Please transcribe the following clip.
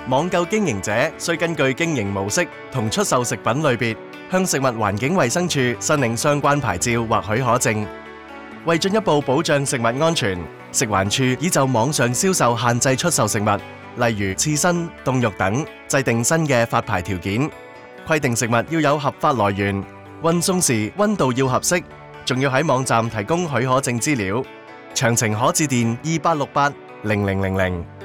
網購經營者須根據經營模式同出售食品類別，向食物環境衛生署申領相關牌照或許可證。為進一步保障食物安全，食環署已就網上銷售限制出售食物，例如刺身、凍肉等，制定新嘅發牌條件，規定食物要有合法來源，運送時溫度要合適，仲要喺網站提供許可證資料。詳情可致電28680000。